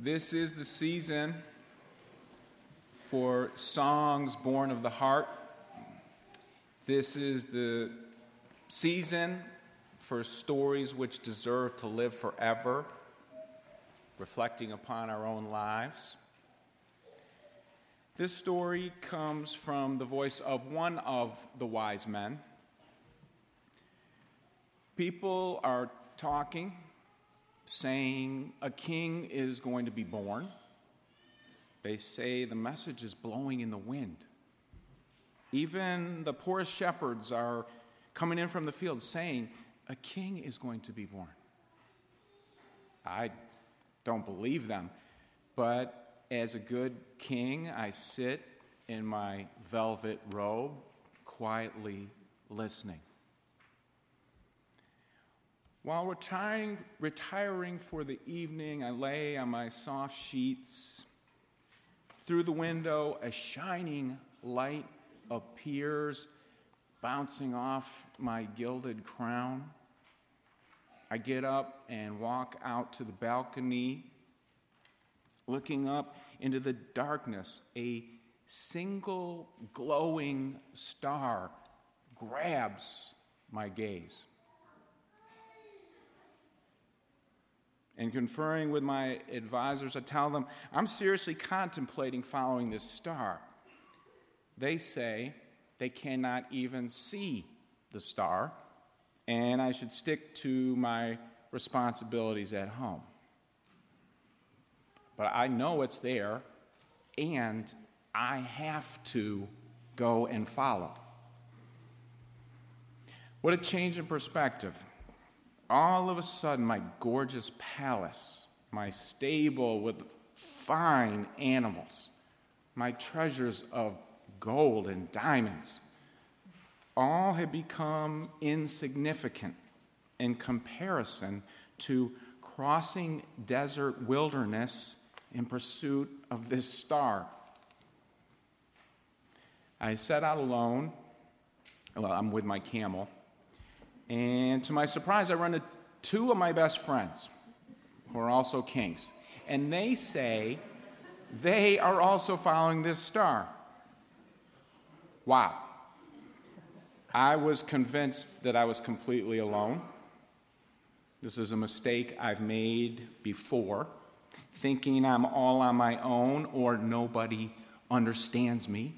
This is the season for songs born of the heart. This is the season for stories which deserve to live forever, reflecting upon our own lives. This story comes from the voice of one of the wise men. People are talking, saying a king is going to be born. They say the message is blowing in the wind. Even the poorest shepherds are coming in from the field saying a king is going to be born. I don't believe them, but as a good king, I sit in my velvet robe, quietly listening. While retiring for the evening, I lay on my soft sheets. Through the window, a shining light appears, bouncing off my gilded crown. I get up and walk out to the balcony. Looking up into the darkness, a single glowing star grabs my gaze. And conferring with my advisors, I tell them, I'm seriously contemplating following this star. They say they cannot even see the star, and I should stick to my responsibilities at home. But I know it's there, and I have to go and follow. What a change in perspective. All of a sudden, my gorgeous palace, my stable with fine animals, my treasures of gold and diamonds, all had become insignificant in comparison to crossing desert wilderness in pursuit of this star. I set out alone. Well, I'm with my camel. And to my surprise, I run into two of my best friends who are also kings. And they say they are also following this star. Wow. I was convinced that I was completely alone. This is a mistake I've made before, thinking I'm all on my own or nobody understands me.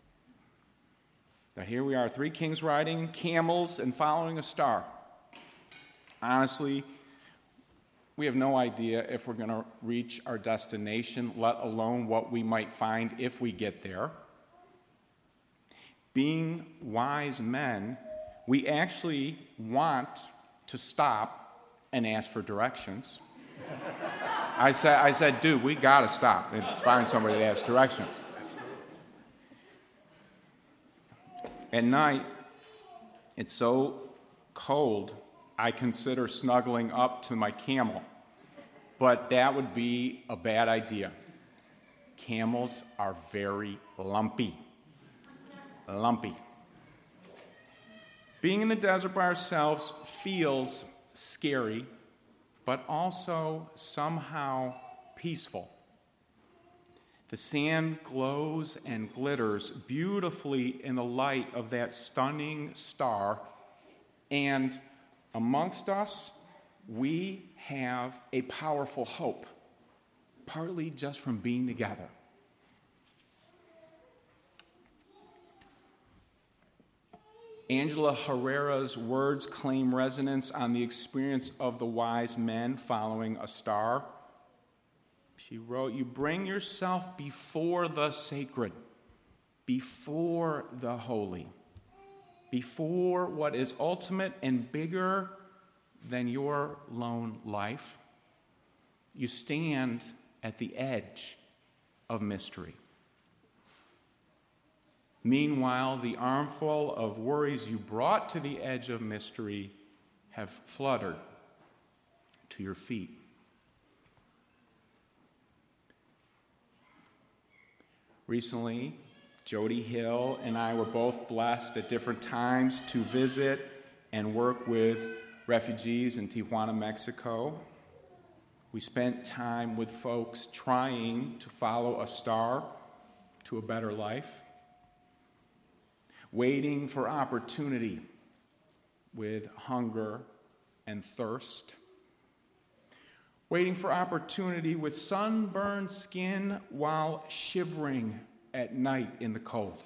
But here we are, three kings riding camels and following a star. Honestly, we have no idea if we're going to reach our destination, let alone what we might find if we get there. Being wise men, we actually want to stop and ask for directions. I said, dude, we got to stop and find somebody to ask directions. At night, it's so cold, I consider snuggling up to my camel. But that would be a bad idea. Camels are very lumpy. Being in the desert by ourselves feels scary, but also somehow peaceful. The sand glows and glitters beautifully in the light of that stunning star, and amongst us, we have a powerful hope, partly just from being together. Angela Herrera's words claim resonance on the experience of the wise men following a star. She wrote, "You bring yourself before the sacred, before the holy, before what is ultimate and bigger than your lone life. You stand at the edge of mystery. Meanwhile, the armful of worries you brought to the edge of mystery have fluttered to your feet." Recently, Jody Hill and I were both blessed at different times to visit and work with refugees in Tijuana, Mexico. We spent time with folks trying to follow a star to a better life, waiting for opportunity with hunger and thirst, waiting for opportunity with sunburned skin while shivering at night in the cold,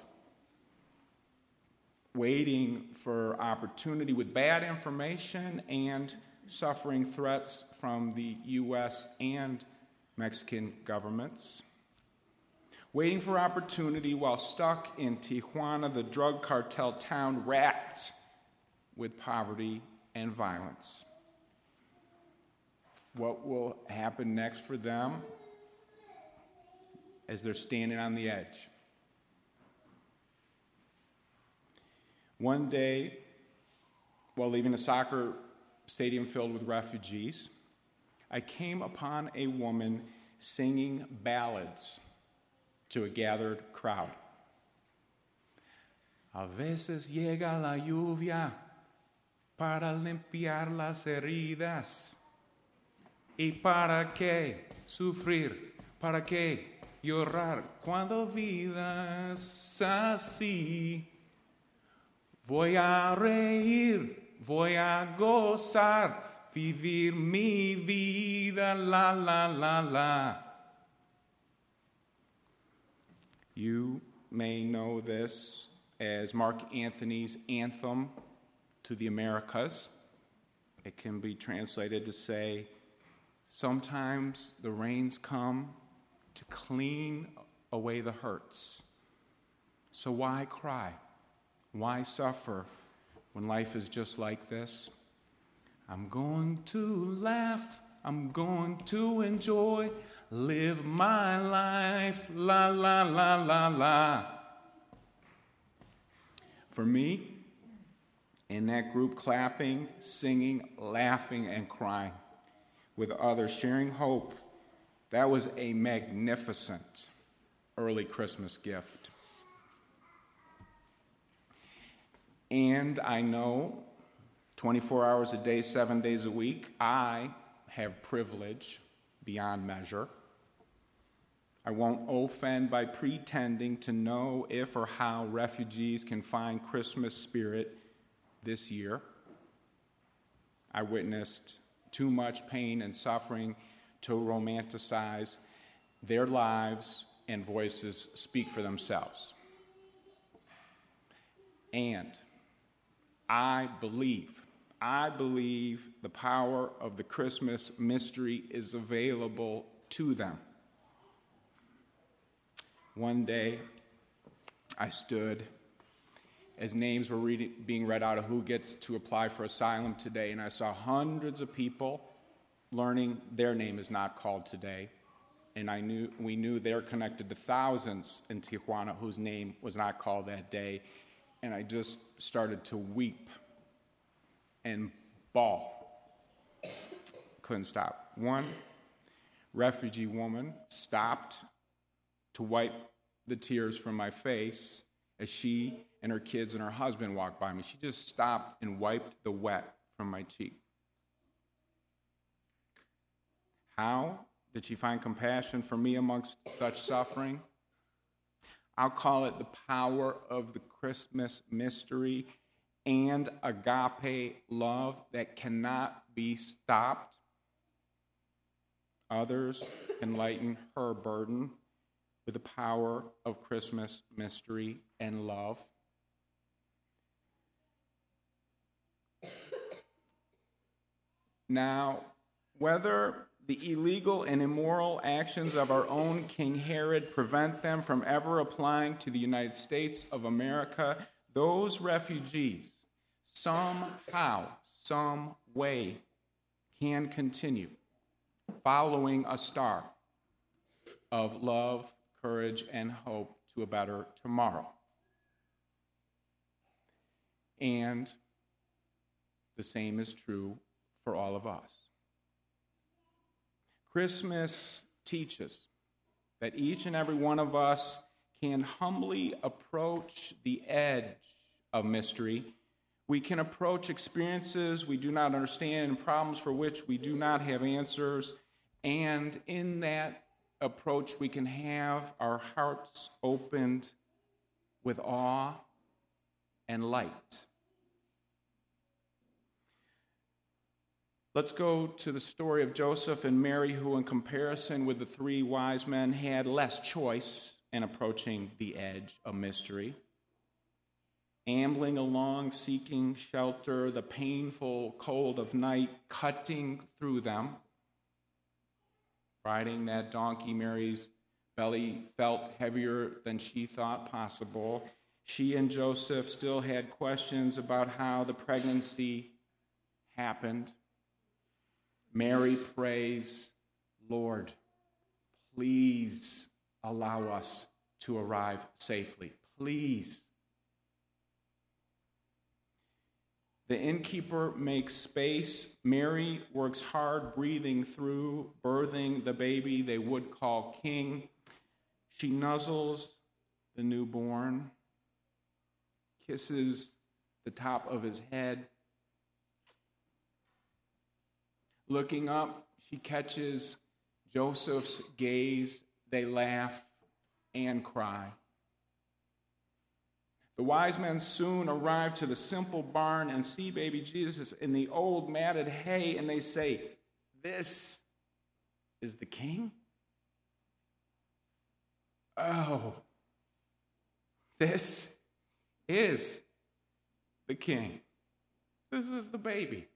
waiting for opportunity with bad information and suffering threats from the U.S. and Mexican governments, waiting for opportunity while stuck in Tijuana, the drug cartel town wracked with poverty and violence. What will happen next for them as they're standing on the edge? One day, while leaving a soccer stadium filled with refugees, I came upon a woman singing ballads to a gathered crowd. A veces llega la lluvia para limpiar las heridas. ¿Y para qué sufrir? ¿Para qué llorar cuando vidas así? Voy a reír, voy a gozar, vivir mi vida, la, la, la, la. You may know this as Mark Anthony's anthem to the Americas. It can be translated to say, sometimes the rains come to clean away the hurts. So why cry? Why suffer when life is just like this? I'm going to laugh, I'm going to enjoy, live my life, la, la, la, la, la. For me, in that group clapping, singing, laughing, and crying with others, sharing hope, that was a magnificent early Christmas gift. And I know 24 hours a day, 7 days a week, I have privilege beyond measure. I won't offend by pretending to know if or how refugees can find Christmas spirit this year. I witnessed too much pain and suffering to romanticize their lives, and voices speak for themselves. And I believe the power of the Christmas mystery is available to them. One day, I stood as names were being read out of who gets to apply for asylum today, and I saw hundreds of people learning their name is not called today, and we knew they're connected to thousands in Tijuana whose name was not called that day, and I just started to weep and bawl. Couldn't stop. One refugee woman stopped to wipe the tears from my face as she and her kids and her husband walked by me. She just stopped and wiped the wet from my cheek. How did she find compassion for me amongst such suffering? I'll call it the power of the Christmas mystery and agape love that cannot be stopped. Others can lighten her burden with the power of Christmas mystery and love. Now, whether the illegal and immoral actions of our own King Herod prevent them from ever applying to the United States of America, those refugees somehow, some way, can continue following a star of love, courage, and hope to a better tomorrow. And the same is true for all of us. Christmas teaches that each and every one of us can humbly approach the edge of mystery. We can approach experiences we do not understand and problems for which we do not have answers, And in that approach, we can have our hearts opened with awe and light. Let's go to the story of Joseph and Mary, who in comparison with the three wise men had less choice in approaching the edge of mystery. Ambling along, seeking shelter, the painful cold of night cutting through them. Riding that donkey, Mary's belly felt heavier than she thought possible. She and Joseph still had questions about how the pregnancy happened. Mary prays, Lord, please allow us to arrive safely. Please. The innkeeper makes space. Mary works hard, breathing through, birthing the baby they would call king. She nuzzles the newborn, kisses the top of his head. Looking up, she catches Joseph's gaze. They laugh and cry. The wise men soon arrive to the simple barn and see baby Jesus in the old matted hay, and they say, "This is the king?" Oh, this is the king. This is the baby.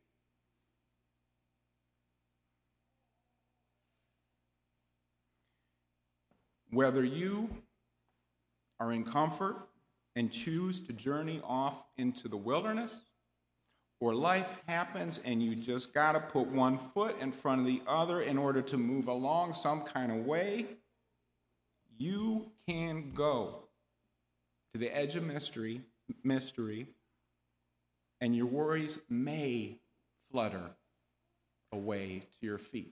Whether you are in comfort and choose to journey off into the wilderness, or life happens and you just got to put one foot in front of the other in order to move along some kind of way, you can go to the edge of mystery, and your worries may flutter away to your feet.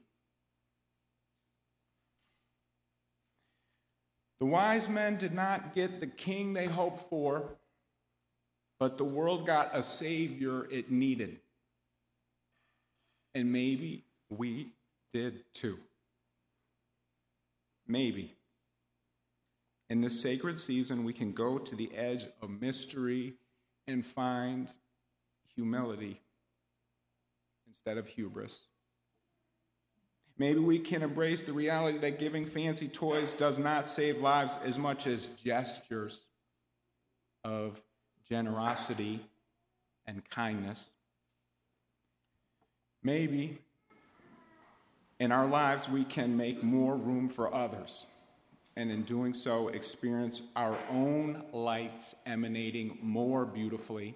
The wise men did not get the king they hoped for, but the world got a savior it needed. And maybe we did too. Maybe. In this sacred season, we can go to the edge of mystery and find humility instead of hubris. Maybe we can embrace the reality that giving fancy toys does not save lives as much as gestures of generosity and kindness. Maybe in our lives we can make more room for others, and in doing so experience our own lights emanating more beautifully.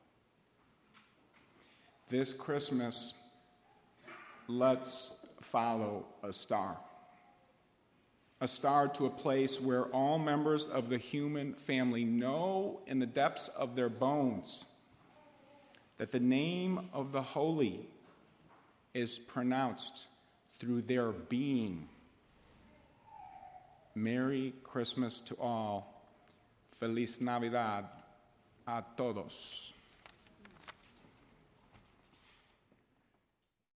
This Christmas, let's follow a star to a place where all members of the human family know in the depths of their bones that the name of the holy is pronounced through their being. Merry Christmas to all. Feliz Navidad a todos.